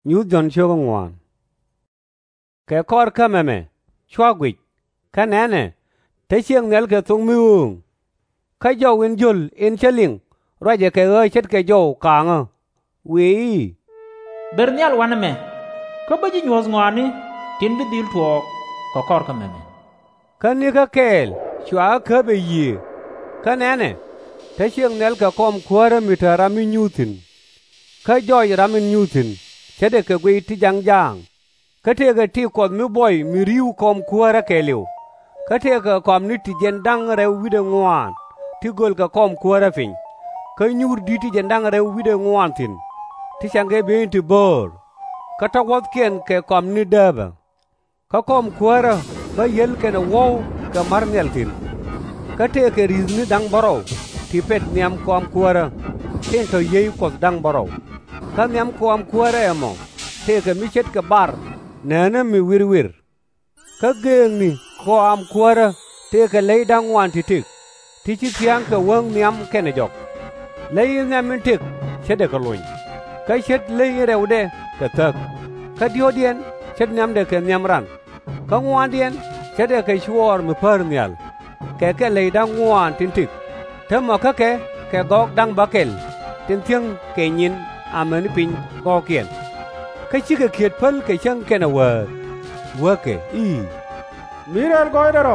nyu jon chogo ngwan ke kor kameme chwagwi kanene te chieng nel ke tung miung ka jo win jul in cheling roje ke chet ke jo kanga wi bernial waname ko baji nyos ngwani tin bi dil tuok ko kor kameme kani ka kel chwa ka be yi kanene te chieng nel ka kom kwara mitara mi nyutin ka jo ramin nyutin chede ke gwi ti jang ka te ga ti kod mi boy mi riu kom kwara keliu ka te ga kom ni ti jendang rew wide ngwan ti gol ka kom kwara fin ka nyur di ti jendang rew wide ngwan tin ti change be ti bor ka ta wot ken ke kom ni daba ka kom kwara ba yel ke na wo ka mar nel tin ka te ke riz ni dang baro ti pet niam kom kwara ten to yei kod dang baro ka niam kom kwara emo te ke mi chet ka bar nana mi wir ka geng ni kom kwara te ke lei dang wan ti tik ti chi tiang ka wang niam ke na jok lei niam min tik chede ka loin ka chet lei rewde ka tak ka diodien chet niam de ke niam ran ka ngwan dien chede ke chuor mi par nial ke lei dang wan tin tik te mo ka ke gok dang bakel tin thiang ke nyin amani pin go kien ka chi ke kiet pal ke chang ke na wa ke i Mirel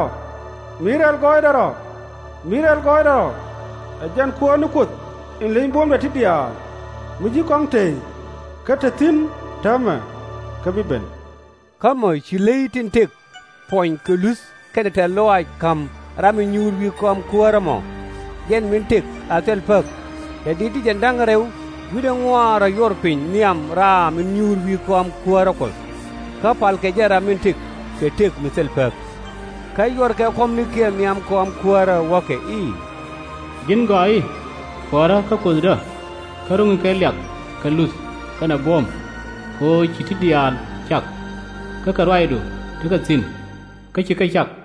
goidaro ajan ko nu kut in lein bom da tidia muji kong te ka te tin tama ka biben ka mo chi lei tin tik point ke lus ke te loai kam rami nyur wi kom kuara mo yen min tik atel pak te di jendang rew wide ngwara yor pin niam ra min nyur wi kom kuara ko ka pal ke jara min tik ke tik misel pak ka yor ke kom ni ke niam kom kuara wa ke i jin goi kora ka kudra karung ke lyak ka lus kana bom ko chiti dial chak ka karwai do ka sin ka chi ka chak